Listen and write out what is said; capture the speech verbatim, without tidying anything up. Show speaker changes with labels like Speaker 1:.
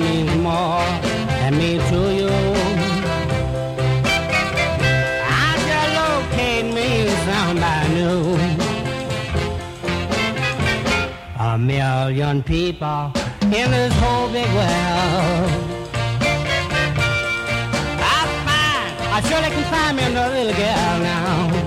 Speaker 1: means more than me to you. I just locate me somebody new. A million people in this whole big world. I find, I surely can find me another little girl now.